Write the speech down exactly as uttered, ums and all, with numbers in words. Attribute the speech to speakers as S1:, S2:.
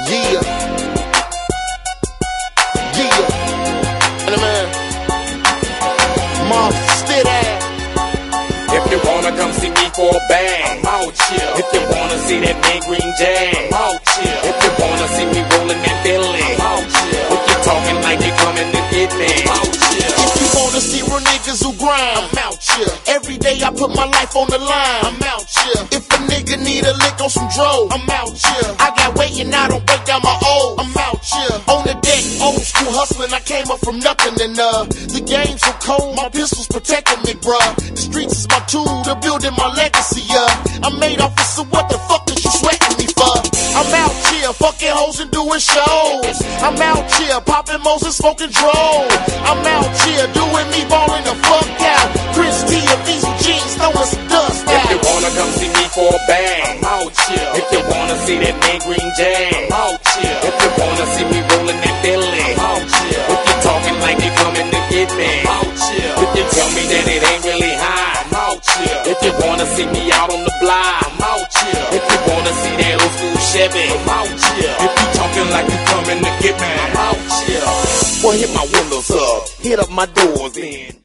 S1: Yeah. Yeah. And man, Mom, steady.
S2: If you wanna come see me for a bang, I'm out here. If you wanna see that man green jag, I'm out here. If you wanna see me rolling that belly, I'm out here. If you talking like you coming to get me, I'm out here.
S1: If you wanna see real niggas who grind, I'm out here. Every day I put my life on the line, I'm out here. If a nigga need a lick on some dro, I'm out here. I got weight and I don't break down my O, I'm out here. On the deck, old school hustling, I came up from nothing and uh, the game's so cold, my pistols protecting me, bruh. The streets is my tool to building my legacy, uh. I'm made officer, what the fuck is you sweating me for? I'm out here, fucking hoes and doing shows. I'm out here, popping Moses, smoking dro. I'm out here, doing me, balling the fuck out. Chris T of these jeans, throwing some dust out.
S2: If you wanna come see me for a bang, I'm out here. If you wanna see that man green jag, I'm out here. If you wanna see me rolling that belly, I'm out here. If you talking like you coming to get me, I'm out here. If you tell me that it ain't really high, I'm out here. If you wanna see me out on the block, I'm out here. If you wanna see that old school Chevy, I'm out here. If you talking like you coming to get me, I'm out here. Well, hit my windows up, hit up my doors in.